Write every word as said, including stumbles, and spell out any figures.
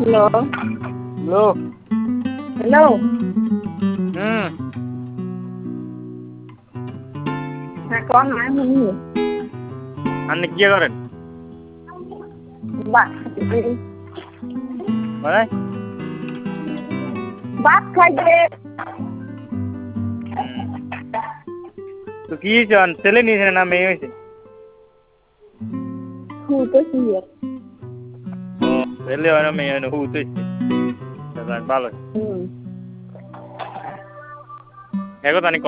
hello hello hello হুম হ্যাঁ কন না শুনি আপনি কি করেন ভাত মানে ভাত খাইতে তো কি চান ছেলে নিয়েছেন না মেয়ে হয়েছে শুইতেছি ও ছেলে হয় না মেয়ে হয় না হুতে ভালো হুম এখন